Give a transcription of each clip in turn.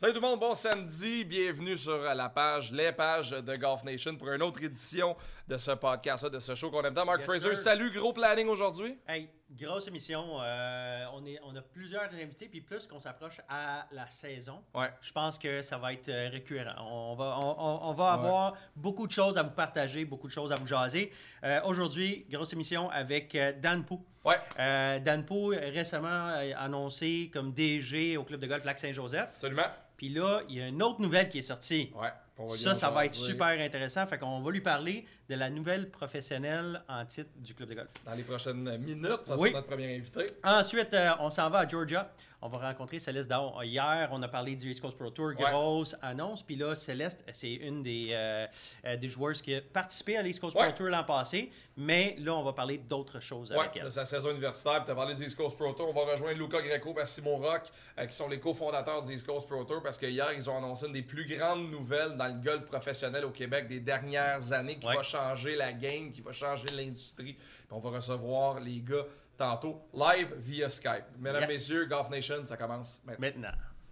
Salut tout le monde, bon samedi, bienvenue sur les pages de Golf Nation pour une autre édition de ce podcast, de ce show qu'on aime tant. Mark Fraser, salut, gros planning aujourd'hui. Hey, grosse émission, on a plusieurs invités, puis plus qu'on s'approche à la saison, je pense que ça va être récurrent. On va avoir beaucoup de choses à vous partager, beaucoup de choses à vous jaser. Aujourd'hui, grosse émission avec Dan Pou. Dan Pou, récemment annoncé comme DG au club de golf Lac-Saint-Joseph. Absolument. Puis là, il y a une autre nouvelle qui est sortie. Ça va être super intéressant. Fait qu'on va lui parler de la nouvelle professionnelle en titre du club de golf. Dans les prochaines minutes, ça sera notre premier invité. Ensuite, on s'en va à Georgia. On va rencontrer Céleste Daon. Hier, on a parlé du East Coast Pro Tour, grosse annonce. Puis là, Céleste, c'est une des joueuses qui a participé à l'East Coast Pro Tour l'an passé. Mais là, on va parler d'autres choses avec elle. De sa saison universitaire. Tu as parlé du East Coast Pro Tour. On va rejoindre Luca Greco et Simon Rock, qui sont les cofondateurs du East Coast Pro Tour. Parce qu'hier, ils ont annoncé une des plus grandes nouvelles dans le golf professionnel au Québec des dernières années qui va changer la game, qui va changer l'industrie. Puis on va recevoir les gars tantôt, live via Skype. Mesdames, messieurs, Golf Nation, ça commence maintenant.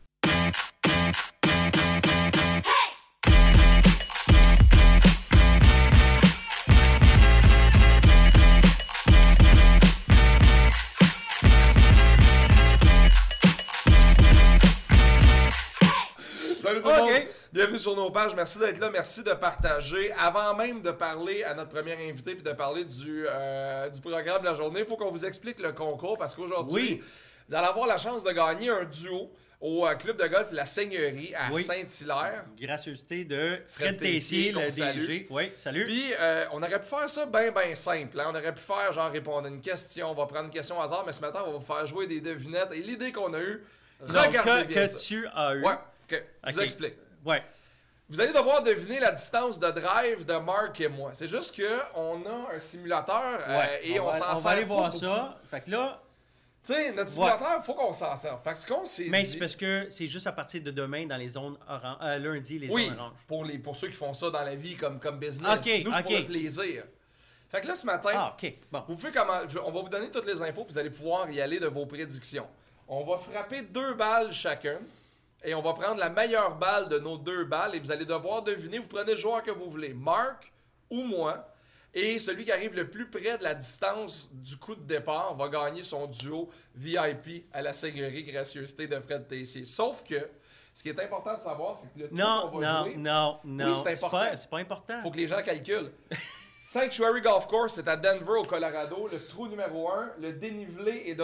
Salut tout le monde! Bienvenue sur nos pages. Merci d'être là. Merci de partager. Avant même de parler à notre premier invité puis de parler du programme de la journée, il faut qu'on vous explique le concours parce qu'aujourd'hui, vous allez avoir la chance de gagner un duo au club de golf La Seigneurie à Saint-Hilaire. Gracieuseté de Fred Tessier, le DG. Oui, salut. Puis, on aurait pu faire ça bien simple. Hein? On aurait pu faire genre répondre à une question. On va prendre une question au hasard, mais ce matin, on va vous faire jouer des devinettes. Et l'idée qu'on a eue, regardez bien ça. Que tu as eu. Je vous explique. Vous allez devoir deviner la distance de drive de Mark et moi. C'est juste qu'on a un simulateur et on s'en sert. On va aller voir ça. Fait que là... Tu sais, notre simulateur, il faut qu'on s'en serve. Fait que ce qu'on s'est dit... c'est parce que c'est juste à partir de demain dans les zones lundi, les zones oranges. Pour ceux qui font ça dans la vie comme business. Nous, c'est pour le plaisir. Fait que là, ce matin, vous pouvez on va vous donner toutes les infos puis vous allez pouvoir y aller de vos prédictions. On va frapper 2 balles chacun. Et on va prendre la meilleure balle de nos 2 balles et vous allez devoir deviner, vous prenez le joueur que vous voulez, Mark ou moi. Et celui qui arrive le plus près de la distance du coup de départ va gagner son duo VIP à la Seigneurie Gracieuseté de Fred Tessier. Sauf que, ce qui est important de savoir, c'est que le trou qu'on va jouer... Non, oui, c'est important. C'est pas important. Il faut que les gens calculent. Sanctuary Golf Course, c'est à Denver, au Colorado. Le trou numéro 1, le dénivelé est de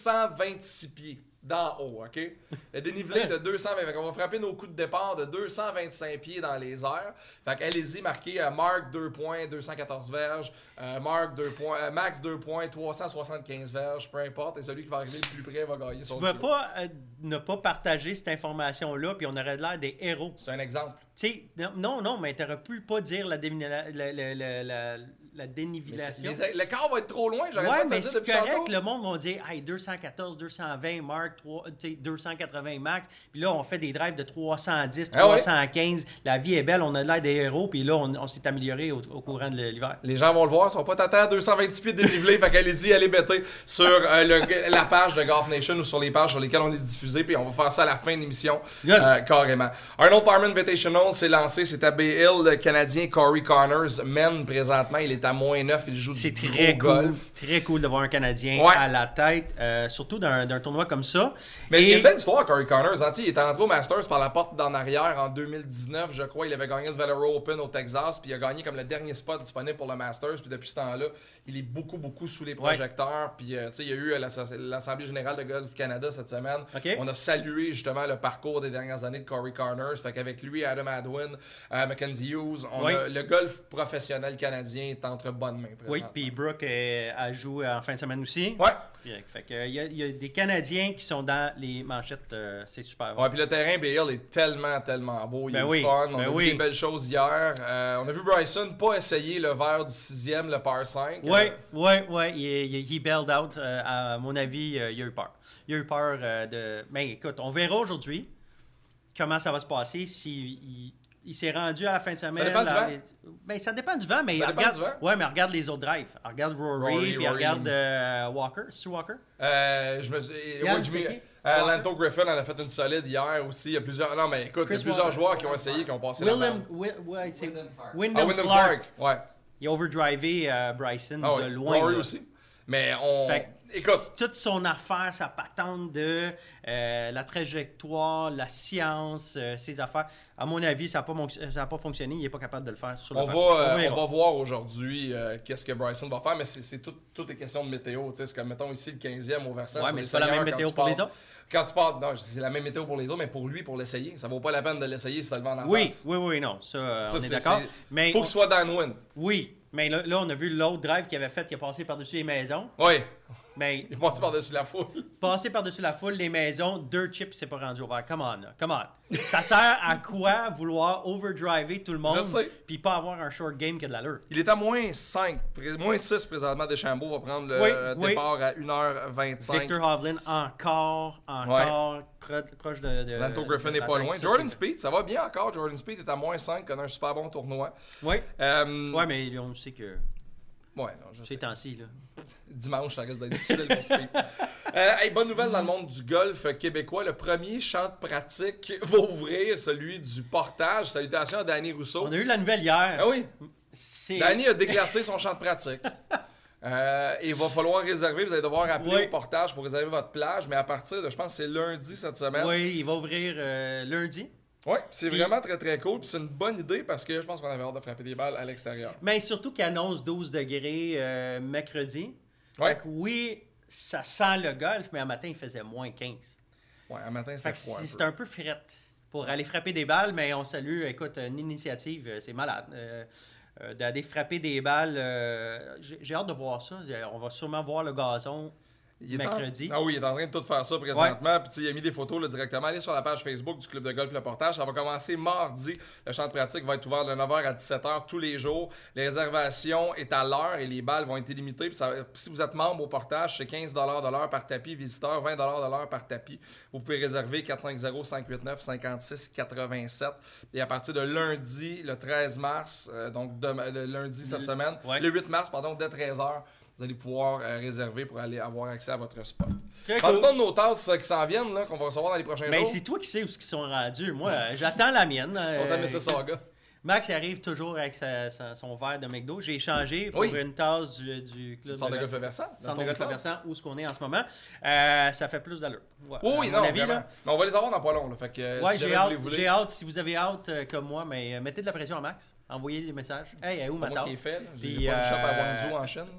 226 pieds. D'en haut, OK? Le dénivelé de 220. Fait qu'on va frapper nos coups de départ de 225 pieds dans les airs. Fait qu'allez-y, marquez Mark 2 points, 214 verges. Mark 2 points, Max 2 points, 375 verges. Peu importe. Et celui qui va arriver le plus près va gagner son duo. Tu ne veux pas ne pas partager cette information-là, puis on aurait l'air des héros. C'est un exemple. Tu sais, non, mais tu n'aurais pu pas dire la dénivellation. Le quart va être trop loin, j'aurais pas mais dire c'est depuis correct, tantôt. le monde va dire hey, 214, 220, Mark, 280 max. Puis là, on fait des drives de 310, 315. La vie est belle, on a l'air des héros. Puis là, on s'est amélioré au courant de l'hiver. Les gens vont le voir, ils sont pas tâtés à 226 pieds de dénivelé. Fait qu'allez-y, allez bêter sur la page de Golf Nation ou sur les pages sur lesquelles on est diffusé. Puis on va faire ça à la fin de l'émission, carrément. Arnold Palmer Invitational s'est lancé. C'est à Bay Hill. Le Canadien Corey Connors mène présentement. Il est à -9. Il joue du gros golf. Très cool de voir un Canadien à la tête, surtout d'un tournoi comme ça. Mais il y a une belle histoire, Corey Connors. Hein, il est entré au Masters par la porte d'en arrière en 2019, je crois. Il avait gagné le Valero Open au Texas, puis il a gagné comme le dernier spot disponible pour le Masters. Puis depuis ce temps-là, il est beaucoup sous les projecteurs. Puis il y a eu l'Assemblée générale de Golf Canada cette semaine. On a salué justement le parcours des dernières années de Corey Connors. Fait qu'avec lui, Adam Hadwin, Mackenzie Hughes, le golf professionnel canadien est entre bonnes mains. Oui, puis Brooke a joué en fin de semaine aussi. Fait que, il y a des Canadiens qui sont dans les manchettes, c'est super. Puis le terrain Bay Hill est tellement beau, il est fun, on a vu des belles choses hier. On a vu Bryson pas essayer le verre du 6e, le par 5. Il bailed out. À mon avis, il a eu peur. Il a eu peur de... Mais écoute, on verra aujourd'hui comment ça va se passer si... Il s'est rendu à la fin de semaine. Ça dépend du vent. Ça dépend du vent, mais mais regarde les autres drives. Regarde Rory puis regarde Walker. C'est Walker? Lanto Griffin en a fait une solide hier aussi. Il y a plusieurs. Non, mais écoute, il y a plusieurs joueurs qui ont essayé, qui ont passé la main. Wyndham Clark. Ouais. Il a overdrivé Bryson de loin. Rory aussi. Mais écoute. Toute son affaire, sa patente de la trajectoire, la science, ses affaires. À mon avis, ça n'a pas fonctionné. Il n'est pas capable de le faire sur le on va voir aujourd'hui qu'est-ce que Bryson va faire, mais c'est tout est question de météo. C'est comme, mettons ici, le 15e au versant. Ouais, mais c'est pas la même météo pour les autres. Quand tu pars, non, c'est la même météo pour les autres, mais pour lui, pour l'essayer. Ça vaut pas la peine de l'essayer si ça le vend en face. Oui, non. Ça on est d'accord. Il faut que ce soit downwind. Oui. Mais là, on a vu l'autre drive qu'il avait fait qui a passé par-dessus les maisons. Oui. Mais il est passé par-dessus la foule. Passer par-dessus la foule, les maisons, 2 chips, c'est pas rendu au vert. Come on. Ça sert à quoi vouloir overdriver tout le monde puis pas avoir un short game qui a de l'allure? Il est à moins 5, moins 6 présentement. Deschambault va prendre le départ à 1h25. Victor Hovland encore proche de Lanto Griffin n'est pas loin. Jordan Spieth, ça va bien encore. Jordan Spieth est à moins 5, connaît un super bon tournoi. Oui, mais on sait que... Ouais, non, je sais. Ces temps-ci, là. Dimanche, ça risque d'être difficile pour Spieth. Bonne nouvelle dans le monde du golf québécois. Le premier champ de pratique va ouvrir, celui du portage. Salutations à Danny Rousseau. On a eu la nouvelle hier. Ah oui. Danny a déclassé son champ de pratique. Il va falloir réserver. Vous allez devoir appeler au portage pour réserver votre plage. Mais à partir de, je pense, c'est lundi cette semaine. Oui, il va ouvrir lundi. Oui, c'est vraiment très très cool. Puis c'est une bonne idée parce que je pense qu'on avait hâte de frapper des balles à l'extérieur. Mais surtout qu'il annonce 12 degrés mercredi. Ouais. Oui, ça sent le golf, mais un matin, il faisait moins 15. Oui, un matin, c'était froid. C'était un peu frette pour aller frapper des balles, mais on salue, écoute, une initiative, c'est malade. D'aller frapper des balles, j'ai hâte de voir ça. On va sûrement voir le gazon. Mercredi. Ah oui, il est en train de tout faire ça présentement. Puis il a mis des photos là, directement. Allez sur la page Facebook du Club de golf Le Portage. Ça va commencer mardi. Le champ de pratique va être ouvert de 9h à 17h tous les jours. Les réservations est à l'heure et les balles vont être limitées. Puis si vous êtes membre au Portage, c'est 15$ de l'heure par tapis. Visiteur, 20$ de l'heure par tapis. Vous pouvez réserver 450-589-5687. Et à partir de lundi, le 13 mars, donc le lundi cette semaine, le 8 mars, pardon, dès 13h, vous allez pouvoir réserver pour aller avoir accès à votre spot. Parle-nous de nos tasses qui s'en viennent, là, qu'on va recevoir dans les prochains jours. Mais c'est toi qui sais où ils sont rendus. Moi, j'attends la mienne. Ils sont à Mississauga. Max arrive toujours avec son verre de McDo. J'ai échangé pour une tasse du club Centre de golf Le Versant. Centre de golf Le Versant, où est-ce qu'on est en ce moment. Ça fait plus d'allure. Ouais, oui, non, avis, là. Mais on va les avoir dans pas long. Là. Fait que, si j'ai hâte. Si vous avez hâte comme moi, mais mettez de la pression à Max. Envoyez des messages. Hey, où ma tasse? Moi qui est fait. J'ai pas une shop à Guangzhou en Chine.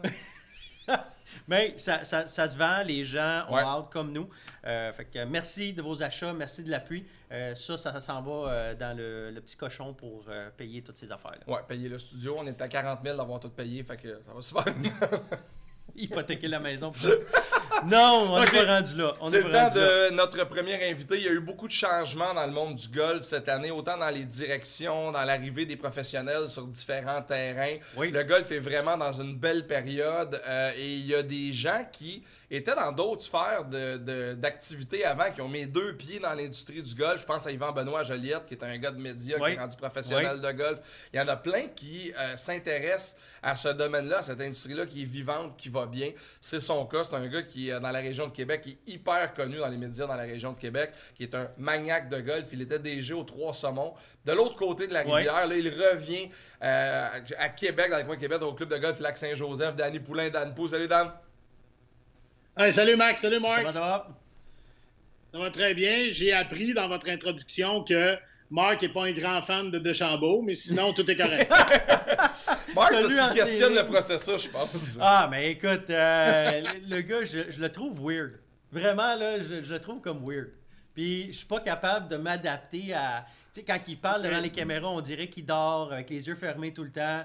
Mais ça se vend, les gens ont hâte comme nous. Fait que merci de vos achats, merci de l'appui. Ça s'en va dans le petit cochon pour payer toutes ces affaires-là. Ouais, payer le studio. On est à 40 000 d'avoir tout payé, fait que ça va super bien. Hypothéquer la maison. Non, on n'est pas rendu là. C'est le temps de notre premier invité. Il y a eu beaucoup de changements dans le monde du golf cette année, autant dans les directions, dans l'arrivée des professionnels sur différents terrains. Oui. Le golf est vraiment dans une belle période et il y a des gens qui étaient dans d'autres sphères d'activité avant, qui ont mis 2 pieds dans l'industrie du golf. Je pense à Yvan Benoît Joliette, qui est un gars de médias, qui est rendu professionnel de golf. Il y en a plein qui s'intéressent à ce domaine-là, à cette industrie-là qui est vivante, qui va bien. C'est son cas. C'est un gars qui est dans la région de Québec, qui est hyper connu dans les médias dans la région de Québec, qui est un maniaque de golf. Il était DG aux Trois-Saumons. De l'autre côté de la rivière, là, il revient à Québec, dans le coin de Québec, au club de golf Lac-Saint-Joseph. Danny Poulain, Dan Pou. Salut, Dan. Hey, salut, Max. Salut, Marc. Comment ça va? Ça va très bien. J'ai appris dans votre introduction que Marc n'est pas un grand fan de Deschambault, mais sinon, tout est correct. Marc, c'est ce qui questionne le processus, je pense. Ah, mais écoute, le gars, je le trouve weird. Vraiment, là, je le trouve comme weird. Puis, je suis pas capable de m'adapter à... Tu sais, quand il parle devant les caméras, on dirait qu'il dort avec les yeux fermés tout le temps.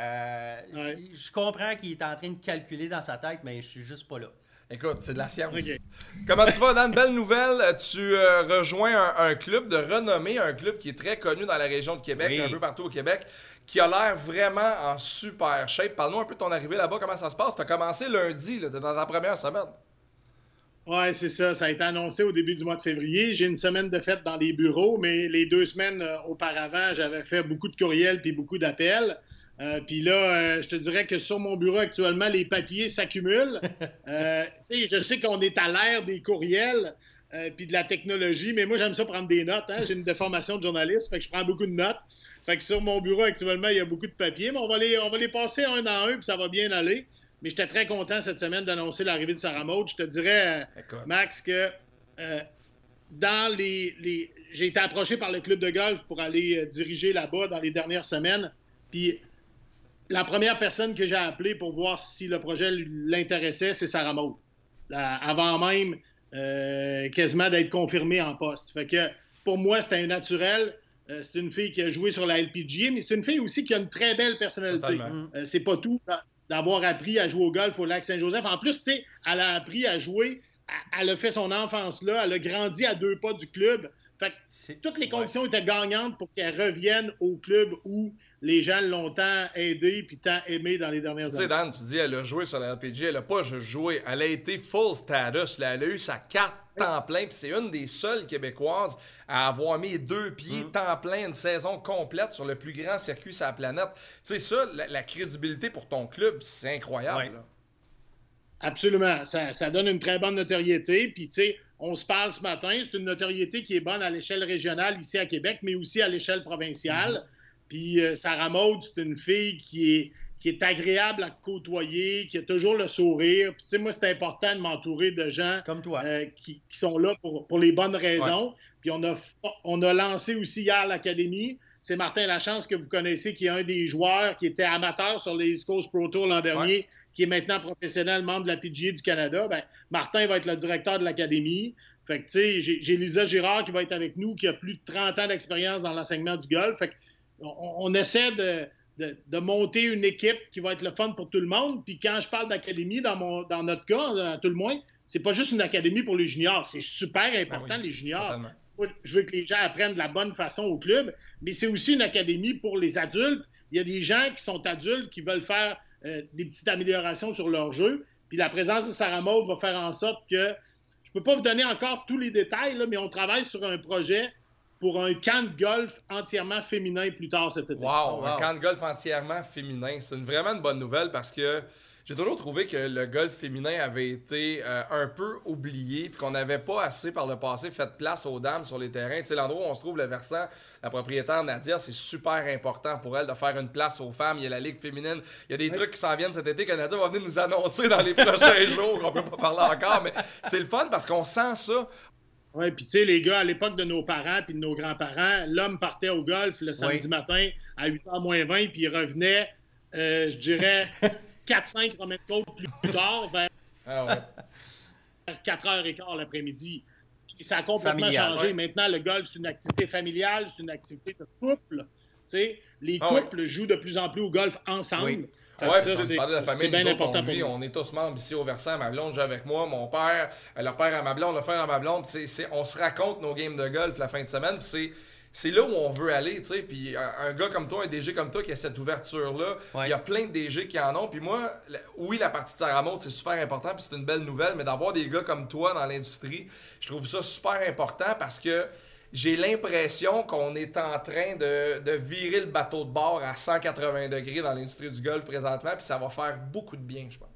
Je comprends qu'il est en train de calculer dans sa tête, mais je suis juste pas là. Écoute, c'est de la science. Okay. Comment tu vas, Dan? Belle nouvelle. Tu rejoins un club de renommée, un club qui est très connu dans la région de Québec, un peu partout au Québec, qui a l'air vraiment en super shape. Parle-nous un peu de ton arrivée là-bas, comment ça se passe? Tu as commencé lundi, tu es dans ta première semaine. Oui, c'est ça. Ça a été annoncé au début du mois de février. J'ai une semaine de fête dans les bureaux, mais les 2 semaines auparavant, j'avais fait beaucoup de courriels puis beaucoup d'appels. Puis là, je te dirais que sur mon bureau actuellement, les papiers s'accumulent. Je sais qu'on est à l'ère des courriels. puis de la technologie, mais moi, j'aime ça prendre des notes. Hein? J'ai une déformation de journaliste, fait que je prends beaucoup de notes. Fait que sur mon bureau, actuellement, il y a beaucoup de papiers, mais on va les passer un à un, puis ça va bien aller. Mais j'étais très content cette semaine d'annoncer l'arrivée de Sarah Maud. Je te dirais, Max, que j'ai été approché par le club de golf pour aller diriger là-bas dans les dernières semaines. Puis la première personne que j'ai appelée pour voir si le projet l'intéressait, c'est Sarah Maud. Avant même quasiment d'être confirmée en poste. Fait que pour moi, c'était un naturel. C'est une fille qui a joué sur la LPGA, mais c'est une fille aussi qui a une très belle personnalité. C'est pas tout d'avoir appris à jouer au golf au Lac-Saint-Joseph. En plus, tu sais, elle a appris à jouer, elle a fait son enfance là, elle a grandi à 2 pas du club. Fait que toutes les conditions étaient gagnantes pour qu'elle revienne au club où les gens l'ont tant aidé puis tant aimé dans les dernières années. Tu sais, Dan, tu dis elle a joué sur la LPGA, elle n'a pas juste joué, elle a été full status, là, elle a eu sa carte temps plein, puis c'est une des seules Québécoises à avoir mis 2 pieds temps plein une saison complète sur le plus grand circuit sur la planète. Tu sais, ça, la crédibilité pour ton club, c'est incroyable. Là. Absolument. Ça donne une très bonne notoriété, puis tu sais, on se parle ce matin, c'est une notoriété qui est bonne à l'échelle régionale ici à Québec, mais aussi à l'échelle provinciale. Puis Sarah Maud, c'est une fille qui est agréable à côtoyer, qui a toujours le sourire. Puis tu sais, moi, c'est important de m'entourer de gens comme toi. Qui sont là pour les bonnes raisons. Ouais. Puis on a lancé aussi hier l'Académie. C'est Martin Lachance que vous connaissez, qui est un des joueurs qui était amateur sur les East Coast Pro Tour l'an dernier, qui est maintenant professionnel, membre de la PGA du Canada. Ben, Martin va être le directeur de l'Académie. Fait que, tu sais, j'ai Lisa Girard qui va être avec nous, qui a plus de 30 ans d'expérience dans l'enseignement du golf. Fait on essaie de monter une équipe qui va être le fun pour tout le monde. Puis quand je parle d'académie, dans notre cas, à tout le moins, c'est pas juste une académie pour les juniors. C'est super important, les juniors. Totalement. Je veux que les gens apprennent de la bonne façon au club, mais c'est aussi une académie pour les adultes. Il y a des gens qui sont adultes qui veulent faire des petites améliorations sur leur jeu. Puis la présence de Sarah Maud va faire en sorte que... Je peux pas vous donner encore tous les détails, là, mais on travaille sur un projet pour un camp de golf entièrement féminin plus tard cet été. Wow. Un camp de golf entièrement féminin. C'est vraiment une bonne nouvelle parce que j'ai toujours trouvé que le golf féminin avait été un peu oublié puis qu'on n'avait pas assez par le passé fait place aux dames sur les terrains. Tu sais, l'endroit où on se trouve, le versant, la propriétaire Nadia, c'est super important pour elle de faire une place aux femmes. Il y a la Ligue féminine. Il y a des trucs qui s'en viennent cet été que Nadia va venir nous annoncer dans les prochains jours. On peut pas parler encore, mais c'est le fun parce qu'on sent ça. Oui, puis tu sais, les gars, à l'époque de nos parents puis de nos grands-parents, l'homme partait au golf le samedi matin à 8h moins 20, puis il revenait, je dirais, 4-5 km plus tard, vers 4h15 l'après-midi. Ça a complètement changé. Maintenant, le golf, c'est une activité familiale, c'est une activité de couple. Tu sais, les couples jouent de plus en plus au golf ensemble. Oui, tu parlais de la famille, nous autres, on est tous membres ici au versant. Ma blonde joue avec moi, mon père, le père à ma blonde, le frère à ma blonde. On se raconte nos games de golf la fin de semaine. C'est là où on veut aller, tu sais. Puis un gars comme toi, un DG comme toi qui a cette ouverture-là, il y a plein de DG qui en ont. Puis moi, oui, la partie de Sarah Maud, c'est super important, puis c'est une belle nouvelle, mais d'avoir des gars comme toi dans l'industrie, je trouve ça super important parce que j'ai l'impression qu'on est en train de virer le bateau de bord à 180 degrés dans l'industrie du golf présentement, puis ça va faire beaucoup de bien, je pense.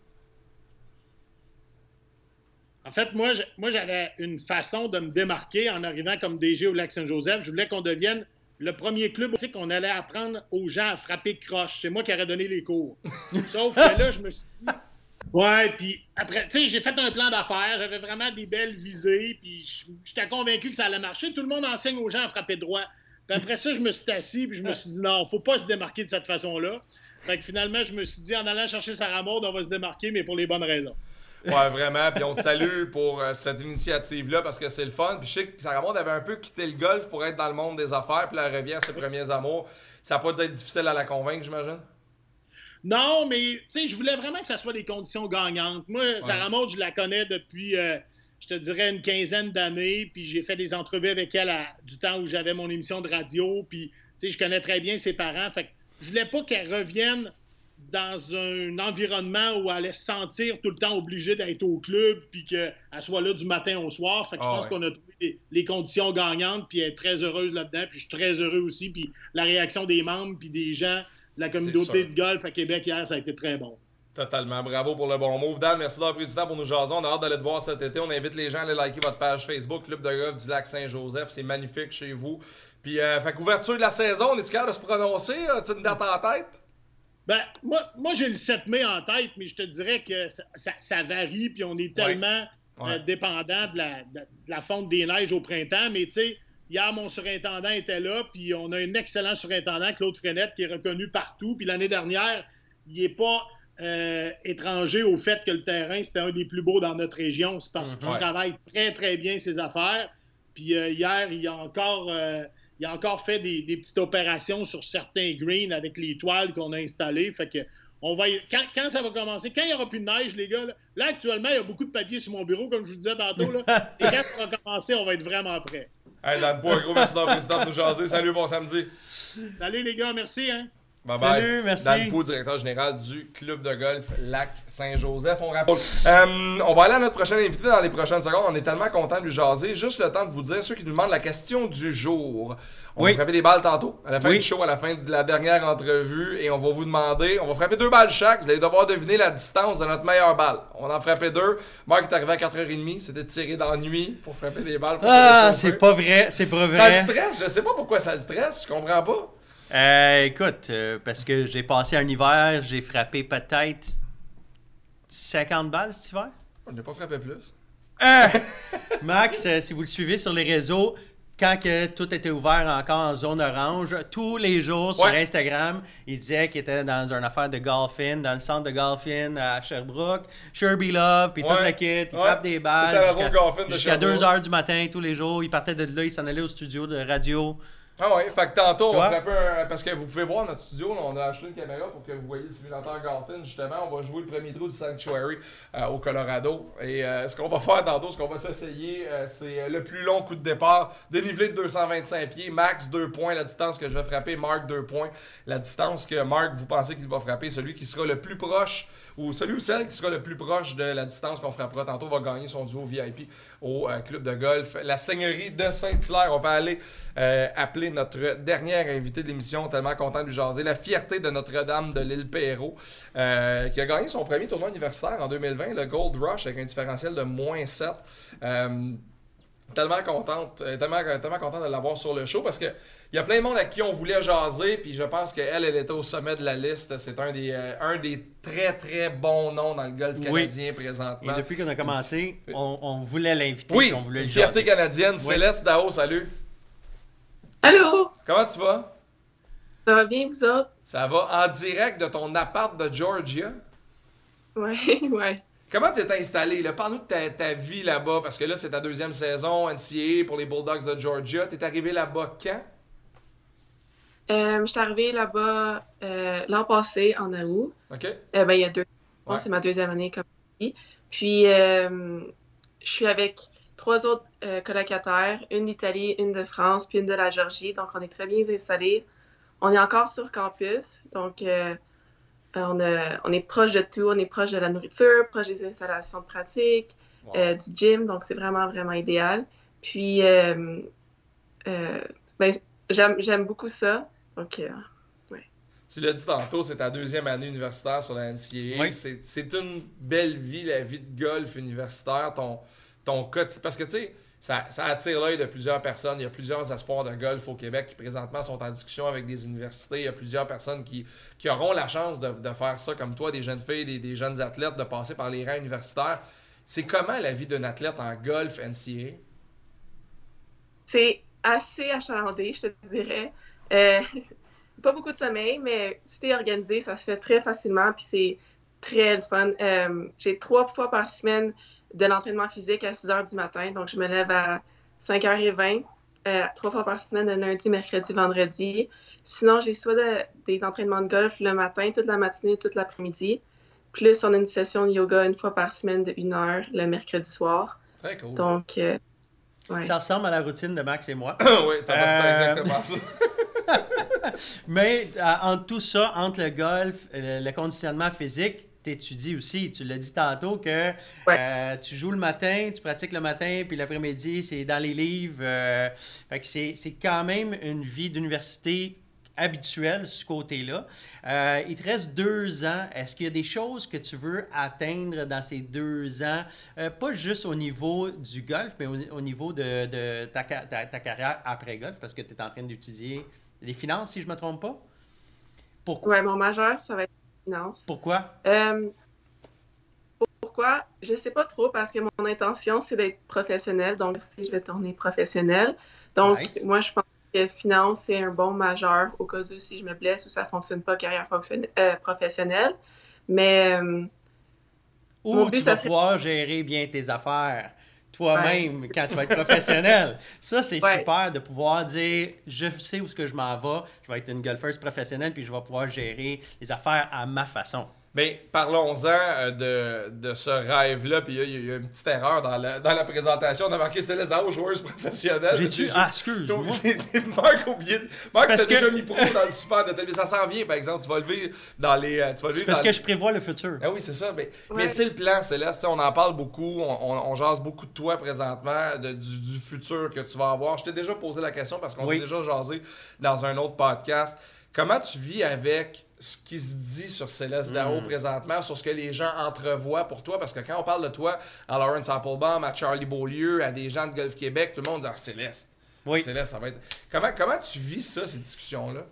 En fait, moi j'avais une façon de me démarquer en arrivant comme DG au Lac-Saint-Joseph. Je voulais qu'on devienne le premier club aussi qu'on allait apprendre aux gens à frapper croche. C'est moi qui aurais donné les cours. Sauf que là, je me suis dit... Ouais, puis après, tu sais, j'ai fait un plan d'affaires, j'avais vraiment des belles visées, puis j'étais convaincu que ça allait marcher. Tout le monde enseigne aux gens à frapper droit. Puis après ça, je me suis assis, puis je me suis dit non, faut pas se démarquer de cette façon-là. Fait que finalement, je me suis dit, en allant chercher Sarah Maud, on va se démarquer, mais pour les bonnes raisons. Ouais, vraiment. Puis on te salue pour cette initiative-là parce que c'est le fun. Puis je sais que Sarah Maud avait un peu quitté le golf pour être dans le monde des affaires, puis là, elle revient à ses premiers amours. Ça n'a pas dû être difficile à la convaincre, j'imagine? Non, mais tu sais, je voulais vraiment que ça soit des conditions gagnantes. Moi, Sarah Maud, je la connais depuis, je te dirais, une quinzaine d'années, puis j'ai fait des entrevues avec elle du temps où j'avais mon émission de radio, puis tu sais, je connais très bien ses parents. Fait que je voulais pas qu'elle revienne dans un environnement où elle allait se sentir tout le temps obligée d'être au club, puis qu'elle soit là du matin au soir. Fait que je pense qu'on a trouvé les conditions gagnantes, puis elle est très heureuse là-dedans, puis je suis très heureux aussi, puis la réaction des membres, puis des gens de la communauté de golf à Québec hier, ça a été très bon. Totalement. Bravo pour le bon move. Dan, merci d'avoir pris du temps pour nous jaser. On a hâte d'aller te voir cet été. On invite les gens à aller liker votre page Facebook, Club de golf du Lac-Saint-Joseph. C'est magnifique chez vous. Puis, fait qu'ouverture de la saison, on est-tu capable de se prononcer? As-tu une date en tête? Ben, moi j'ai le 7 mai en tête, mais je te dirais que ça varie, puis on est tellement dépendant de la fonte des neiges au printemps. Mais tu sais, hier, mon surintendant était là, puis on a un excellent surintendant, Claude Frenette, qui est reconnu partout. Puis l'année dernière, il n'est pas étranger au fait que le terrain, c'était un des plus beaux dans notre région. C'est parce qu'il travaille très, très bien ses affaires. Puis hier, il a encore fait des petites opérations sur certains greens avec les toiles qu'on a installées. Fait que quand ça va commencer, quand il n'y aura plus de neige, les gars, là actuellement, il y a beaucoup de papier sur mon bureau, comme je vous disais tantôt. Là, et quand ça va commencer, on va être vraiment prêts. Hey, Dan Pau, un gros merci d'avoir pris le temps de nous jaser. Salut, bon samedi. Salut les gars, merci. Hein? Bye bye. Salut, merci. Dan Pau, directeur général du Club de golf Lac-Saint-Joseph. On rappelle. On va aller à notre prochain invité dans les prochaines secondes. On est tellement content de lui jaser. Juste le temps de vous dire, ceux qui nous demandent la question du jour. On va frapper des balles tantôt, à la fin du show, à la fin de la dernière entrevue. Et on va vous demander, on va frapper 2 balles chaque. Vous allez devoir deviner la distance de notre meilleure balle. On en frappait 2. Marc est arrivé à 4h30. C'était tiré dans la nuit pour frapper des balles. C'est pas vrai. C'est pas vrai. Ça le stresse. Je sais pas pourquoi ça le stresse. Je comprends pas. Écoute, parce que j'ai passé un hiver, j'ai frappé peut-être 50 balles cet hiver. On n'a pas frappé plus. Max, si vous le suivez sur les réseaux, quand que tout était ouvert encore en zone orange, tous les jours sur Instagram, il disait qu'il était dans une affaire de golf-in, dans le centre de golf-in à Sherbrooke, Sherby Love, puis toute la kit, il frappe des balles jusqu'à 2h du matin tous les jours. Il partait de là, il s'en allait au studio de radio. Ah ouais, fait que tantôt, on va frapper parce que vous pouvez voir notre studio, là, on a acheté une caméra pour que vous voyez le simulateur Golf-In, justement. On va jouer le premier trou du Sanctuary au Colorado. Et ce qu'on va faire tantôt, ce qu'on va s'essayer, c'est le plus long coup de départ, dénivelé de 225 pieds, max 2 points, la distance que je vais frapper, Marc 2 points. La distance que Marc, vous pensez qu'il va frapper, celui qui sera le plus proche, ou celui ou celle qui sera le plus proche de la distance qu'on frappera tantôt, va gagner son duo VIP au club de golf. La Seigneurie de Saint-Hilaire, on peut aller appeler notre dernière invité de l'émission, tellement content de lui jaser, la fierté de Notre-Dame de l'île Perrot, qui a gagné son premier tournoi universitaire en 2020, le Gold Rush, avec un différentiel de -7. Tellement content de l'avoir sur le show parce que il y a plein de monde à qui on voulait jaser, puis je pense qu'elle était au sommet de la liste. C'est un des très très bons noms dans le golf canadien présentement. Et depuis qu'on a commencé, on voulait l'inviter. Oui, on voulait le fierté canadienne. Céleste Dao, salut. Allô? Comment tu vas? Ça va bien, vous autres? Ça va en direct de ton appart de Georgia? Ouais. Comment t'es installé? Parle-nous de ta vie là-bas, parce que là, c'est ta 2e saison NCAA pour les Bulldogs de Georgia. T'es arrivé là-bas quand? Je suis arrivée là-bas l'an passé, en août. OK. Il y a 2 ans, c'est ma 2e année comme ici. Puis, je suis avec 3 autres colocataires, une d'Italie, une de France, puis une de la Géorgie. Donc, on est très bien installés. On est encore sur campus, donc on est proche de tout. On est proche de la nourriture, proche des installations de pratique, du gym. Donc, c'est vraiment, vraiment idéal. Puis, j'aime beaucoup ça. Donc, Tu l'as dit tantôt, c'est ta 2e année universitaire sur la NCAA. Oui. C'est une belle vie, la vie de golf universitaire. Ton quotidien. Parce que, tu sais, ça attire l'œil de plusieurs personnes. Il y a plusieurs espoirs de golf au Québec qui, présentement, sont en discussion avec des universités. Il y a plusieurs personnes qui auront la chance de faire ça, comme toi, des jeunes filles, des jeunes athlètes, de passer par les rangs universitaires. C'est comment la vie d'un athlète en golf NCAA? C'est assez achalandé, je te dirais. Pas beaucoup de sommeil, mais si t'es organisé, ça se fait très facilement, puis c'est très fun. J'ai 3 fois par semaine de l'entraînement physique à 6h du matin, donc je me lève à 5h20, 3 fois par semaine, le lundi, mercredi, vendredi. Sinon, j'ai soit des entraînements de golf le matin, toute la matinée, toute l'après-midi. Plus, on a une session de yoga 1 fois par semaine de 1 heure le mercredi soir. Très cool. Donc, Ça ressemble à la routine de Max et moi. Oui, c'est exactement ça. Mais entre tout ça, entre le golf, le conditionnement physique, tu étudies aussi. Tu l'as dit tantôt que tu joues le matin, tu pratiques le matin, puis l'après-midi, c'est dans les livres. Fait que c'est quand même une vie d'université habituel ce côté-là. Il te reste 2 ans. Est-ce qu'il y a des choses que tu veux atteindre dans ces 2 ans? Pas juste au niveau du golf, mais au niveau de ta carrière après golf, parce que tu es en train d'étudier les finances, si je ne me trompe pas? Pourquoi? Oui, mon majeur, ça va être les finances. Pourquoi? Pourquoi? Je ne sais pas trop, parce que mon intention, c'est d'être professionnelle. Donc, je vais tourner professionnelle. Donc, moi, je pense que finance, c'est un bon majeur au cas où si je me blesse ou ça ne fonctionne pas, carrière professionnelle. Mais ou tu vas pouvoir gérer bien tes affaires toi-même quand tu vas être professionnel. Ça, c'est super de pouvoir dire, je sais où est-ce que je m'en vais, je vais être une golfeuse professionnelle puis je vais pouvoir gérer les affaires à ma façon. Bien, parlons-en de ce rêve-là. Puis il y a une petite erreur dans la présentation. On a marqué Céleste Dao, joueuse professionnelle. Excuse-moi. Marc, t'as déjà mis pro dans le super de télé. Ça s'en vient, par exemple. Tu vas lever dans les... c'est parce que je prévois le futur. Ah oui, c'est ça. Mais c'est le plan, Céleste. On en parle beaucoup. On jase beaucoup de toi présentement, du futur que tu vas avoir. Je t'ai déjà posé la question parce qu'on s'est déjà jasé dans un autre podcast. Comment tu vis avec ce qui se dit sur Céleste Dao présentement, sur ce que les gens entrevoient pour toi? Parce que quand on parle de toi à Lawrence Applebaum, à Charlie Beaulieu, à des gens de Golf Québec, tout le monde dit « Ah, Céleste! Oui. Céleste, ça va être... » Comment tu vis ça, ces discussions-là?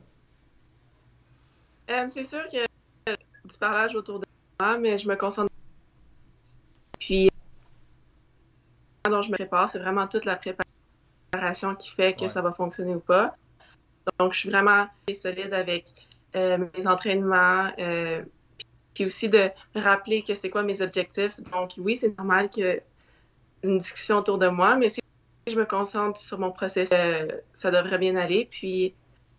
C'est sûr qu'il y a du parlage autour de moi, mais je me concentre. Puis, dont je me prépare, c'est vraiment toute la préparation qui fait que ça va fonctionner ou pas. Donc, je suis vraiment solide avec mes entraînements, puis aussi de me rappeler que c'est quoi mes objectifs. Donc, oui, c'est normal qu'il y ait une discussion autour de moi, mais si je me concentre sur mon processus, ça devrait bien aller. Puis,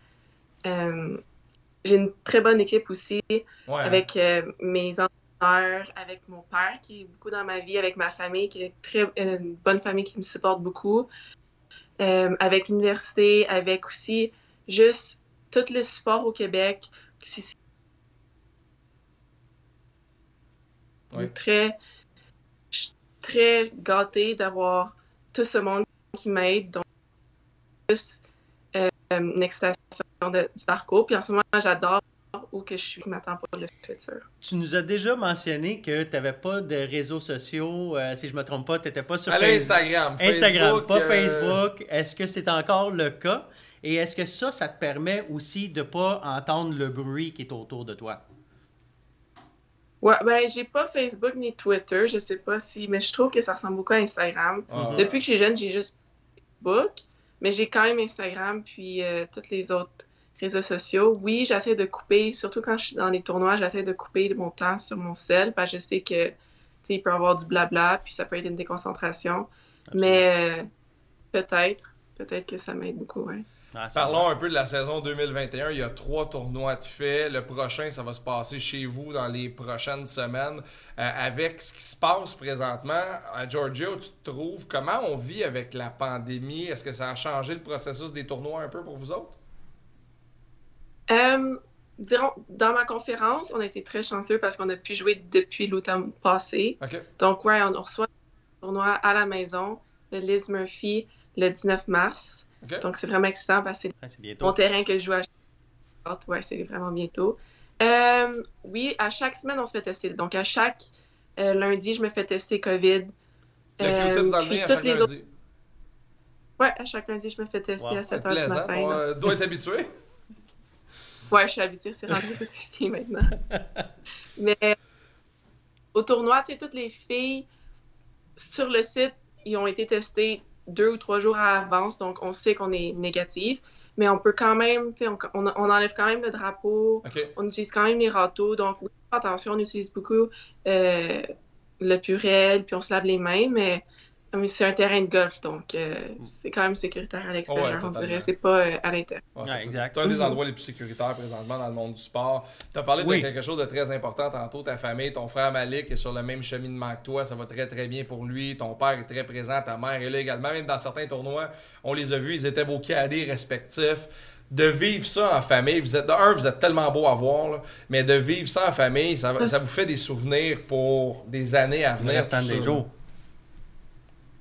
j'ai une très bonne équipe aussi avec mes entraîneurs, avec mon père qui est beaucoup dans ma vie, avec ma famille qui est une bonne famille qui me supporte beaucoup, avec l'université, avec aussi juste tout le support au Québec. C'est très gâtée d'avoir tout ce monde qui m'aide. Donc, juste une excitation du parcours. Puis en ce moment, j'adore où que je suis, qui m'attend pour le futur. Tu nous as déjà mentionné que tu n'avais pas de réseaux sociaux. Si je ne me trompe pas, tu n'étais pas sur Instagram. Facebook, pas Facebook. Est-ce que c'est encore le cas? Et est-ce que ça te permet aussi de ne pas entendre le bruit qui est autour de toi? Ouais, ben j'ai pas Facebook ni Twitter, je sais pas si, mais je trouve que ça ressemble beaucoup à Instagram. Depuis que je suis jeune, j'ai juste Facebook, mais j'ai quand même Instagram puis tous les autres réseaux sociaux. Oui, j'essaie de couper, surtout quand je suis dans les tournois, j'essaie de couper mon temps sur mon cell, parce que je sais que il peut y avoir du blabla, puis ça peut être une déconcentration. Absolument. Mais peut-être que ça m'aide beaucoup, ouais. Parlons un peu de la saison 2021. Il y a 3 tournois de fait. Le prochain, ça va se passer chez vous dans les prochaines semaines. Avec ce qui se passe présentement à Georgia, où tu te trouves, comment on vit avec la pandémie? Est-ce que ça a changé le processus des tournois un peu pour vous autres? Disons, dans ma conférence, on a été très chanceux parce qu'on a pu jouer depuis l'automne passé. Okay. Donc, ouais, on reçoit le tournoi à la maison, le Liz Murphy, le 19 mars. Okay. Donc, c'est vraiment excitant parce que c'est mon terrain que je joue à chaque... Ouais, c'est vraiment bientôt. Oui, à chaque semaine, on se fait tester. Donc, à chaque lundi, je me fais tester COVID. Le Q-tips dans le nez à chaque lundi? Autres... Ouais, à chaque lundi, je me fais tester à 7 h du matin. On doit être habitué. Ouais, je suis habituée. C'est rendu quotidien maintenant. Mais au tournoi, tu sais, toutes les filles sur le site, ils ont été testées 2 ou 3 jours à l'avance, donc on sait qu'on est négatif, mais on peut quand même, on enlève quand même le drapeau, on utilise quand même les râteaux, donc attention, on utilise beaucoup le Purell, puis on se lave les mains, mais c'est un terrain de golf, donc c'est quand même sécuritaire à l'extérieur, on dirait, c'est pas à l'intérieur. C'est un des endroits les plus sécuritaires présentement dans le monde du sport. Tu as parlé de quelque chose de très important tantôt, ta famille, ton frère Malik est sur le même cheminement que toi, ça va très très bien pour lui, ton père est très présent, ta mère est là également, même dans certains tournois, on les a vus, ils étaient vos cadets respectifs. De vivre ça en famille, vous êtes tellement beau à voir, là, mais de vivre ça en famille, ça vous fait des souvenirs pour des années à venir. Des jours.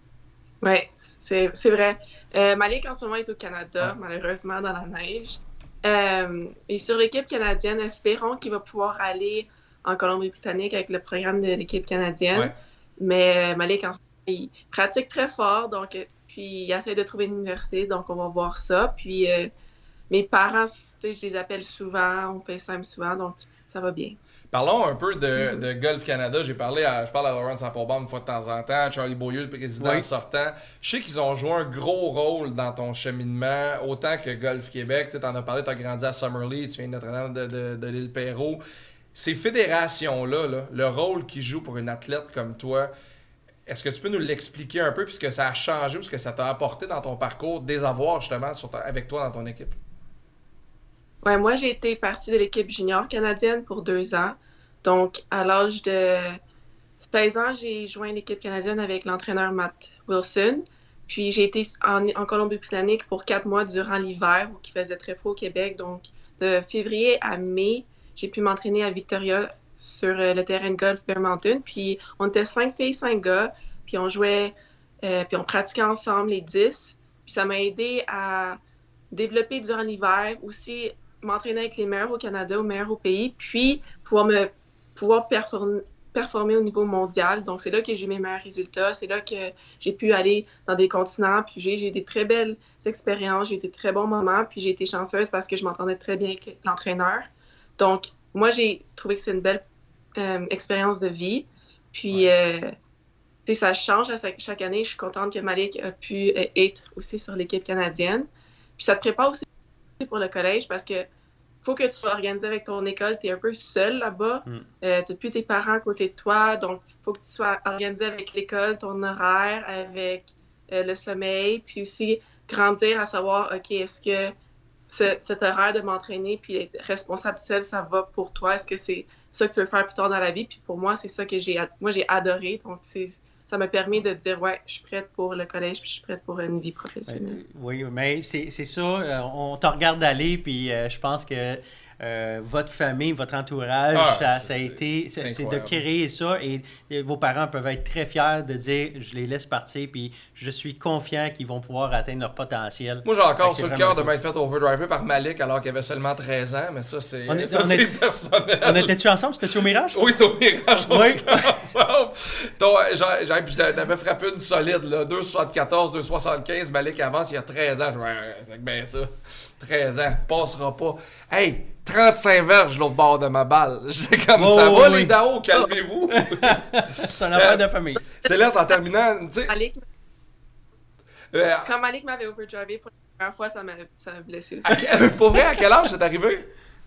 Oui, c'est vrai. Malik, en ce moment, est au Canada, malheureusement, dans la neige. Et sur l'équipe canadienne, espérons qu'il va pouvoir aller en Colombie-Britannique avec le programme de l'équipe canadienne. Ouais. Mais Malik, en ce moment, il pratique très fort, donc, puis il essaie de trouver une université, donc on va voir ça. Puis mes parents, je les appelle souvent, on FaceTime souvent, donc ça va bien. Parlons un peu de Golf Canada. Je parle à Laurence Applebaum une fois de temps en temps, Charlie Beaulieu, le président sortant. Je sais qu'ils ont joué un gros rôle dans ton cheminement, autant que Golf Québec. Tu en as parlé, tu as grandi à Summerlee, tu viens de Notre-Dame de l'île Perrot. Ces fédérations-là, le rôle qu'ils jouent pour une athlète comme toi, est-ce que tu peux nous l'expliquer un peu, puisque ça a changé, ce que ça t'a apporté dans ton parcours, des avoirs justement avec toi dans ton équipe? Ouais, moi, j'ai été partie de l'équipe junior canadienne pour 2 ans. Donc, à l'âge de 16 ans, j'ai joint l'équipe canadienne avec l'entraîneur Matt Wilson. Puis, j'ai été en Colombie-Britannique pour 4 mois durant l'hiver, où il faisait très froid au Québec. Donc, de février à mai, j'ai pu m'entraîner à Victoria sur le terrain de golf Bear Mountain. Puis, on était 5 filles, 5 gars. Puis, on jouait, puis on pratiquait ensemble les 10. Puis, ça m'a aidé à développer durant l'hiver, aussi m'entraîner avec les meilleurs au Canada, aux meilleurs au pays, puis pouvoir performer au niveau mondial. Donc, c'est là que j'ai mes meilleurs résultats. C'est là que j'ai pu aller dans des continents. Puis, j'ai eu des très belles expériences. J'ai eu des très bons moments. Puis, j'ai été chanceuse parce que je m'entendais très bien avec l'entraîneur. Donc, moi, j'ai trouvé que c'est une belle expérience de vie. Puis, ça change à chaque année. Je suis contente que Malik a pu être aussi sur l'équipe canadienne. Puis, ça te prépare aussi pour le collège parce que faut que tu sois organisé avec ton école. Tu es un peu seul là-bas. Tu n'as plus tes parents à côté de toi. Donc, il faut que tu sois organisé avec l'école, ton horaire, avec le sommeil. Puis aussi, grandir à savoir, OK, est-ce que cet horaire de m'entraîner puis être responsable seul, ça va pour toi? Est-ce que c'est ça que tu veux faire plus tard dans la vie? Puis pour moi, c'est ça que j'ai adoré. Donc, ça m'a permis de dire, ouais, je suis prête pour le collège, puis je suis prête pour une vie professionnelle. Oui, mais c'est ça, on te regarde aller, puis je pense que votre famille, votre entourage, ça a été, c'est de créer ça, et vos parents peuvent être très fiers de dire, je les laisse partir, puis je suis confiant qu'ils vont pouvoir atteindre leur potentiel. Moi, j'ai encore sur le cœur de m'être fait overdriver par Malik alors qu'il avait seulement 13 ans, mais ça, c'est personnel. On était-tu ensemble? C'était-tu au Mirage? Oui, c'était au Mirage. Oui. Ensemble. Donc, j'avais frappé une solide, là, 2,74, 2,75. Malik avance, il y a 13 ans. Je dis, ben ça, 13 ans, passera pas. Hey! 35 verges l'autre bord de ma balle. J'étais comme, ça va les Dao, calmez-vous. C'est un affaire de famille. C'est là, en terminant, tu sais... Quand Malik m'avait overdrivé pour la première fois, ça m'a blessé aussi. Pour vrai, à quel âge c'est arrivé?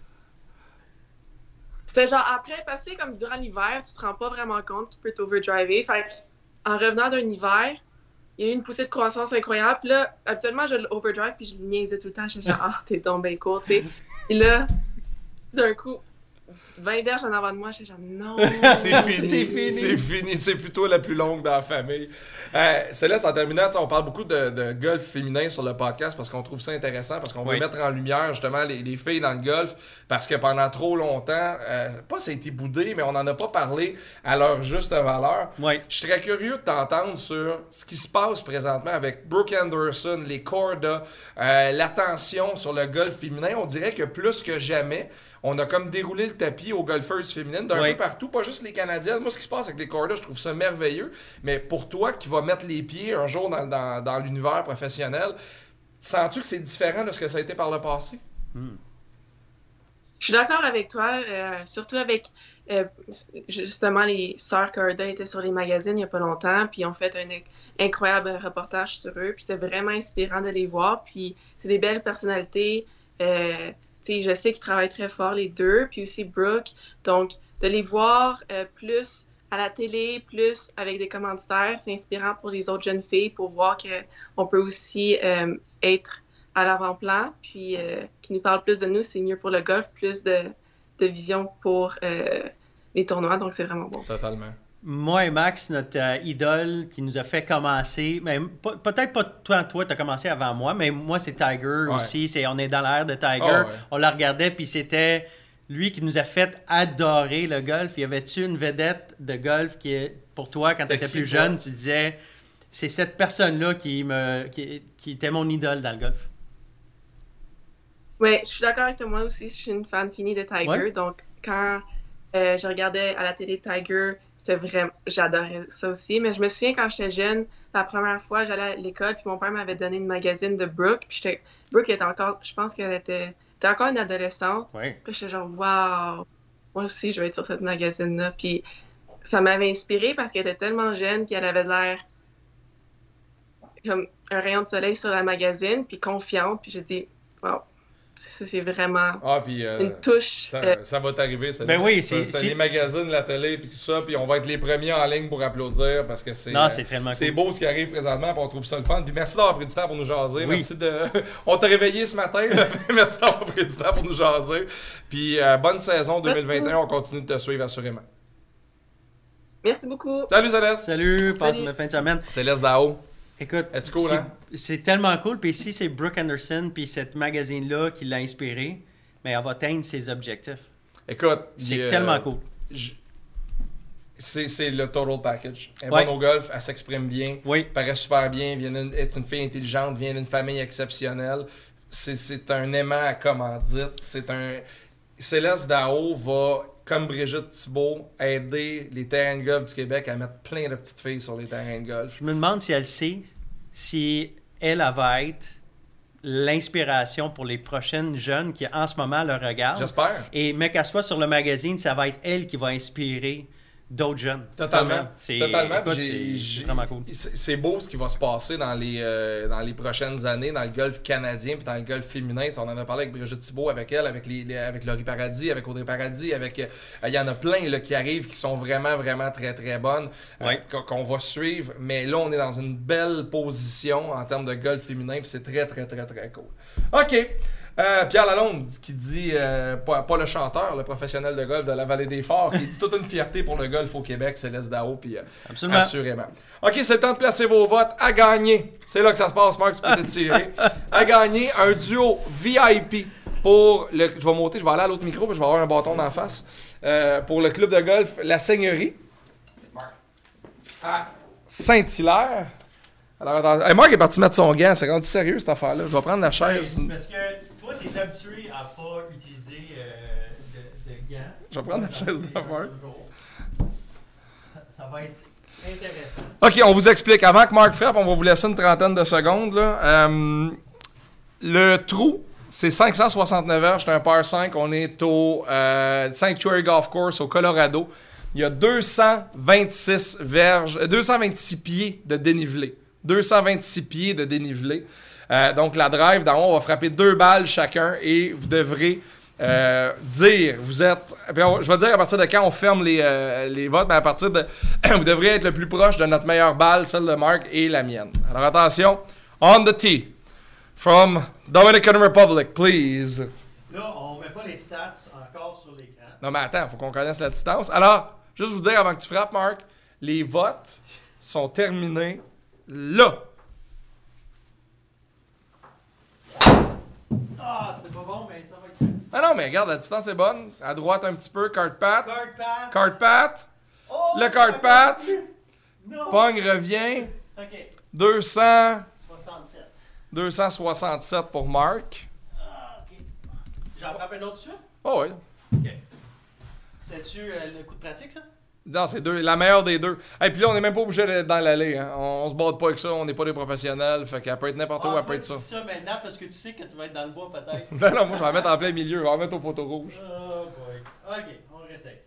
C'était genre après, parce que comme durant l'hiver, tu te rends pas vraiment compte qu'il peut t'overdriver. Fait en revenant d'un hiver, il y a eu une poussée de croissance incroyable. Puis là, habituellement, je l'overdrive puis je le niaisais tout le temps. Je suis genre, t'es donc bien court, tu sais. Et là, d'un coup, 20 verges en avant de moi, je suis genre non. C'est fini. C'est plutôt la plus longue dans la famille. Céleste, en terminant, on parle beaucoup de golf féminin sur le podcast parce qu'on trouve ça intéressant, parce qu'on veut mettre en lumière justement les filles dans le golf, parce que pendant trop longtemps, pas ça a été boudé, mais on n'en a pas parlé à leur juste valeur. Je suis très curieux de t'entendre sur ce qui se passe présentement avec Brooke Anderson, les Korda, l'attention sur le golf féminin. On dirait que plus que jamais, on a comme déroulé le tapis aux golfeuses féminines d'un peu partout, pas juste les Canadiennes. Moi, ce qui se passe avec les Korda, je trouve ça merveilleux. Mais pour toi, qui vas mettre les pieds un jour dans l'univers professionnel, sens-tu que c'est différent de ce que ça a été par le passé? Je suis d'accord avec toi, surtout avec, justement, les sœurs Korda étaient sur les magazines il n'y a pas longtemps, puis ils ont fait un incroyable reportage sur eux, puis c'était vraiment inspirant de les voir, puis c'est des belles personnalités. Je sais qu'ils travaillent très fort les deux, puis aussi Brooke. Donc, de les voir plus à la télé, plus avec des commanditaires, c'est inspirant pour les autres jeunes filles pour voir qu'on peut aussi être à l'avant-plan, puis qui nous parlent plus de nous, c'est mieux pour le golf, plus de vision pour les tournois, donc c'est vraiment bon. Totalement. Moi et Max, notre idole qui nous a fait commencer, mais peut-être pas toi, tu as commencé avant moi, mais moi c'est Tiger aussi, on est dans l'ère de Tiger, on la regardait puis c'était lui qui nous a fait adorer le golf. Y avait-tu une vedette de golf qui, pour toi, quand tu étais plus jeune, tu disais, c'est cette personne-là qui était mon idole dans le golf? Oui, je suis d'accord avec toi. Moi aussi, je suis une fan finie de Tiger. Ouais. Donc, quand je regardais à la télé Tiger, j'adorais ça aussi. Mais je me souviens quand j'étais jeune, la première fois, j'allais à l'école, puis mon père m'avait donné une magazine de Brooke. Puis Brooke était encore, je pense qu'elle était encore une adolescente. Ouais. Puis j'étais genre, waouh, moi aussi, je vais être sur cette magazine-là. Puis ça m'avait inspirée parce qu'elle était tellement jeune, puis elle avait l'air comme un rayon de soleil sur la magazine, puis confiante. Puis j'ai dit, waouh. C'est vraiment une touche. Ça va t'arriver, c'est les magazines, la télé, puis tout ça, puis on va être les premiers en ligne pour applaudir parce que c'est beau ce qui arrive présentement, puis on trouve ça le fun. Puis merci d'avoir pris du temps pour nous jaser. Oui. On t'a réveillé ce matin, merci d'avoir pris du temps pour nous jaser. Puis bonne saison 2021, on continue de te suivre assurément. Merci beaucoup. Salut Céleste. Salut, passe une fin de semaine. Céleste Dao. Écoute, cool, hein? C'est tellement cool. Puis si c'est Brooke Anderson puis cette magazine-là qui l'a inspiré, mais elle va atteindre ses objectifs. Écoute, c'est tellement cool. C'est le total package. Elle est bonne au golf, elle s'exprime bien, paraît super bien, est une fille intelligente, vient d'une famille exceptionnelle. C'est un aimant à commandite. Céleste Dao va, comme Brigitte Thibault, aider les terrains de golf du Québec à mettre plein de petites filles sur les terrains de golf. Je me demande si elle sait si elle va être l'inspiration pour les prochaines jeunes qui en ce moment le regardent. J'espère. Mais qu'elle soit sur le magazine, ça va être elle qui va inspirer d'autres jeunes. Totalement. Écoute, c'est vraiment cool. C'est beau ce qui va se passer dans les prochaines années dans le golf canadien puis dans le golf féminin. On en a parlé avec Brigitte Thibault, avec elle, avec Laurie Paradis, avec Audrey Paradis, il y en a plein là, qui arrivent qui sont vraiment, vraiment très, très bonnes, qu'on va suivre. Mais là, on est dans une belle position en termes de golf féminin puis c'est très, très, très, très cool. OK. Pierre Lalonde qui dit, pas le chanteur, le professionnel de golf de la Vallée des Forts, qui dit toute une fierté pour le golf au Québec, Céleste Dao, puis assurément. OK, c'est le temps de placer vos votes. À gagner, c'est là que ça se passe, Marc, tu peux t'étirer. À gagner un duo VIP pour le... Je vais monter, je vais aller à l'autre micro, puis je vais avoir un bâton d'en face. Pour le club de golf La Seigneurie à Saint-Hilaire. Alors, attends. Hey, Marc est parti mettre son gant. C'est rendu sérieux, cette affaire-là. Je vais prendre la chaise. Parce que toi, tu es habitué à pas utiliser de gants. Je vais prendre la chaise de Marc. Ça va être intéressant. OK, on vous explique. Avant que Marc frappe, on va vous laisser une trentaine de secondes. Là. Le trou, c'est 569 verges. C'est un par 5. On est au Sanctuary Golf Course au Colorado. Il y a 226 pieds de dénivelé. 226 pieds de dénivelé. Donc, la drive, d'en haut, on va frapper 2 balles chacun et vous devrez dire, vous êtes... je vais dire à partir de quand on ferme les votes, mais à partir de... vous devrez être le plus proche de notre meilleure balle, celle de Marc et la mienne. Alors, attention. On the tee. From Dominican Republic, please. Là, on met pas les stats encore sur l'écran. Non, mais attends, il faut qu'on connaisse la distance. Alors, juste vous dire avant que tu frappes, Marc, les votes sont terminés là. Ah, c'était pas bon, mais ça va être bien. Ah non, mais regarde, la distance est bonne. À droite un petit peu, card pat. Card pat. Oh, le card pat. Non. Pong revient. OK. 267 pour Marc. Ah, OK. J'en frappe un autre dessus? Oh oui. OK. C'est-tu le coup de pratique, ça? Non, c'est la meilleure des deux. Et puis là, on n'est même pas obligé d'être dans l'allée. Hein. On se bat pas avec ça, on n'est pas des professionnels. Fait qu'elle peut être n'importe où, elle peut être ça. Tu dis ça maintenant parce que tu sais que tu vas être dans le bois peut-être. Non, moi je vais la mettre en plein milieu, je vais la mettre au poteau rouge. Oh boy. OK, on réessaye.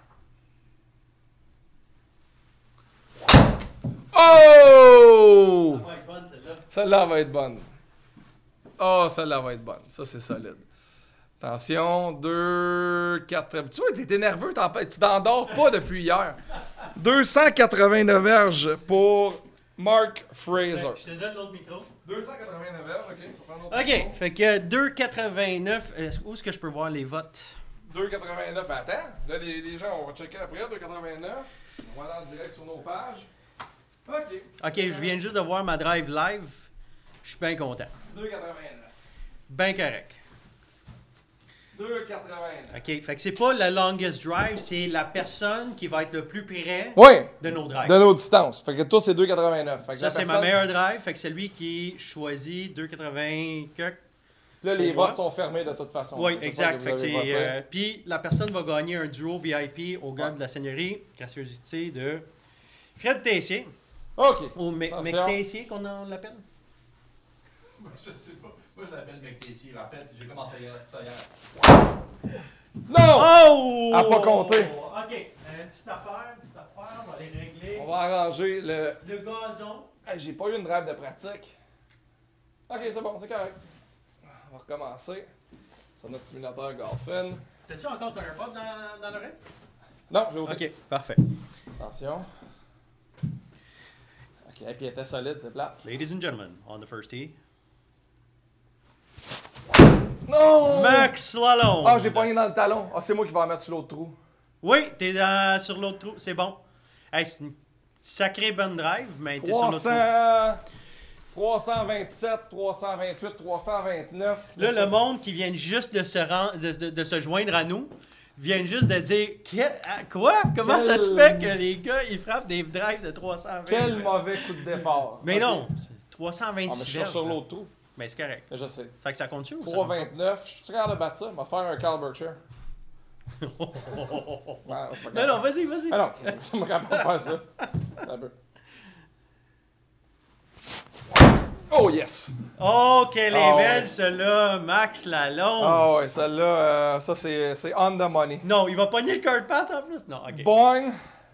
Oh! Ça va être bonne celle-là. Celle-là va être bonne. Oh, celle-là va être bonne. Ça, c'est solide. Attention, 2, 4... Tu vois, t'es nerveux, tu t'endors pas depuis hier. 289 verges pour Mark Fraser. Je te donne l'autre micro. 289 verges, OK. OK, fait que 2,89. Où est-ce que je peux voir les votes? 2,89. Attends, là, les gens, on va checker après. 2,89. On va aller en direct sur nos pages. OK. OK, je viens juste de voir ma drive live. Je suis bien content. 2,89. Bien correct. 2,89. OK, fait que c'est pas la longest drive, c'est la personne qui va être le plus près de nos drives. De nos distances. Fait que toi, c'est 2,89. Ça, c'est ma meilleure drive. Fait que c'est lui qui choisit 2,80. Là, les votes sont fermés de toute façon. Oui, exact. Puis la personne va gagner un duo VIP au gars de la Seigneurie. Graciosité de Fred Tessier. OK. Ou Mec Tessier, qu'on l'appelle? Moi, je sais pas. Moi, je l'appelle Mec Tessier. En fait, j'ai commencé ça hier. Non! Oh! À pas compter. OK. Une petite affaire, on va les régler. On va arranger le gazon. Hey, j'ai pas eu une drive de pratique. OK, c'est bon, c'est correct. On va recommencer sur notre simulateur Golfin. T'as-tu encore ton AirPod dans l'oreille? Non, j'ai aucun. OK, parfait. Attention. OK, puis elle était solide, c'est plat. Ladies and gentlemen, on the first tee. Non! Max Lalonde! Ah, je l'ai pogné dans le talon. Ah, c'est moi qui vais en mettre sur l'autre trou. Oui, t'es sur l'autre trou, c'est bon. Hey, c'est une sacrée bonne drive, mais t'es sur l'autre trou. 327, 328, 329. Là, le monde qui vient juste de se joindre à nous vient juste de dire quoi? Comment ça se fait que les gars ils frappent des drives de 320? Quel mauvais coup de départ. Mais non, 326 mais je suis sur l'autre trou. Mais c'est correct. Je sais. Fait que ça compte-tu ou 329, je suis capable de battre ça. On va faire un Carl Berkshire. Non, vas-y. Ah non, je ne me capable pas faire ça. Un peu. Oh yes! Oh, quelle est belle, celle-là, Max Lalonde! Ah ouais, celle-là, ça c'est on the money. Non, il va pogner le card path en plus? Non, ok. Boing!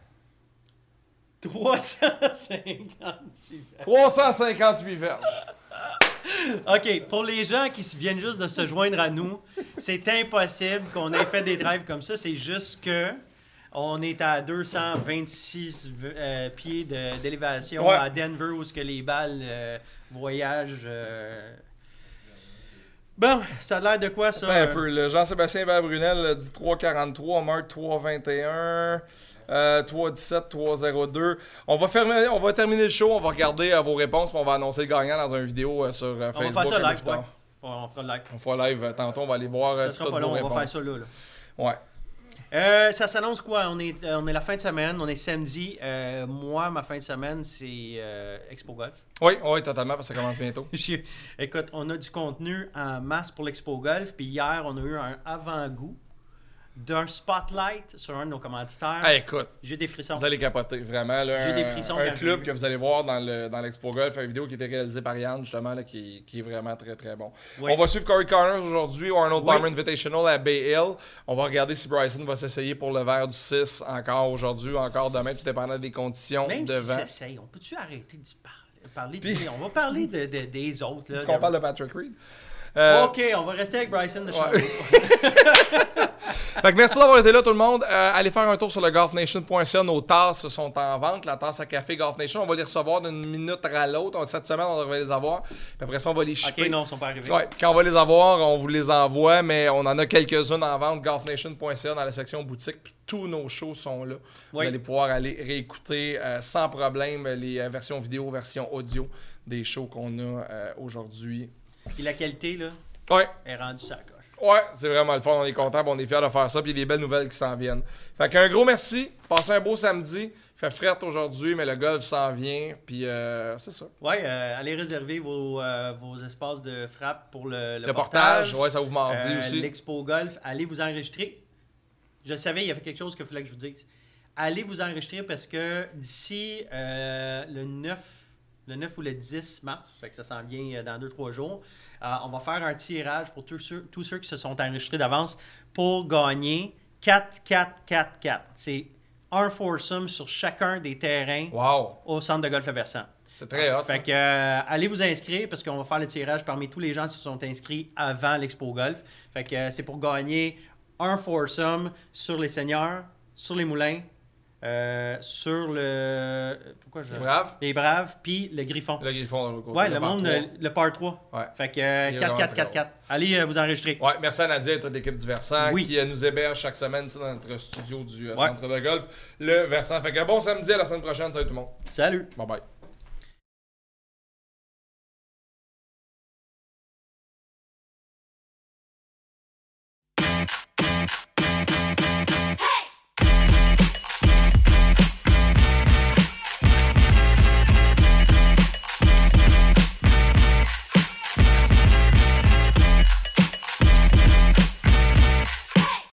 358 verges. 358 verges. OK, pour les gens qui viennent juste de se joindre à nous, c'est impossible qu'on ait fait des drives comme ça. C'est juste que on est à 226 pieds d'élévation à Denver où ce que les balles voyagent. Bon, ça a l'air de quoi ça? Un peu. Le Jean-Sébastien Hébert-Brunel dit 3,43, Marc 3,21. 3,17, 3,02. On va terminer le show, on va regarder vos réponses, puis on va annoncer le gagnant dans une vidéo sur Facebook. On va faire ça live, ouais. On fera le live. On fera live tantôt, on va aller voir toutes vos réponses. On va faire ça là. Ouais. Ça s'annonce quoi? On est la fin de semaine, on est samedi. Moi, ma fin de semaine, c'est Expo Golf. Oui, totalement, parce que ça commence bientôt. Écoute, on a du contenu en masse pour l'Expo Golf, puis hier, on a eu un avant-goût d'un spotlight sur un de nos commanditaires. Hey, écoute, j'ai des frissons. Vous allez capoter, vraiment. J'ai des frissons. Un club que vous allez voir dans l'Expo Golf, une vidéo qui a été réalisée par Yann, justement, là, qui est vraiment très, très bon. Oui. On va suivre Corey Connors aujourd'hui au Arnold Palmer Invitational à Bay Hill. On va regarder si Bryson va s'essayer pour le verre du 6 encore aujourd'hui, encore demain, tout dépendant des conditions même de vent. Même si s'essaye, on peut-tu arrêter de parler on va parler des autres. Est-ce qu'on parle de Patrick Reed? OK, on va rester avec Bryson de Chambre. Fait que merci d'avoir été là tout le monde. Allez faire un tour sur le golfnation.ca. Nos tasses sont en vente. La tasse à café Golf Nation, on va les recevoir d'une minute à l'autre. Cette semaine, on devrait les avoir. Puis après ça, on va les shipper. OK, non, ils sont pas arrivés. Ouais, quand on va les avoir, on vous les envoie. Mais on en a quelques-unes en vente. golfnation.ca dans la section boutique. Puis tous nos shows sont là. Vous allez pouvoir aller réécouter sans problème les versions vidéo, versions audio des shows qu'on a aujourd'hui. Et la qualité, là, est rendue sur la coche. Ouais, c'est vraiment le fun. On est content, on est fiers de faire ça. Puis il y a des belles nouvelles qui s'en viennent. Fait qu'un gros merci. Passez un beau samedi. Il fait frais aujourd'hui, mais le golf s'en vient. Puis c'est ça. Ouais, allez réserver vos espaces de frappe pour le portage. Ouais, ça ouvre mardi aussi. L'Expo Golf, allez vous enregistrer. Je savais, il y avait quelque chose qu'il fallait que je vous dise. Allez vous enregistrer parce que d'ici le 9 ou le 10 mars, fait que ça s'en vient dans 2-3 jours, on va faire un tirage pour tous ceux qui se sont enregistrés d'avance pour gagner 4-4-4-4. C'est un foursome sur chacun des terrains au centre de golf Le Versant. C'est très hot. Fait que allez vous inscrire parce qu'on va faire le tirage parmi tous les gens qui se sont inscrits avant l'Expo Golf. Fait que c'est pour gagner un foursome sur les seniors, sur les moulins, sur le... Les Braves, puis le Griffon. Le Griffon, dans le côté. Ouais, le par 3. Ouais. Fait que 4-4-4-4. Allez vous enregistrer. Ouais, merci à Nadia et toute l'équipe du Versant qui nous héberge chaque semaine dans notre studio du centre de golf, le Versant. Fait que bon samedi, à la semaine prochaine. Salut tout le monde. Salut. Bye bye.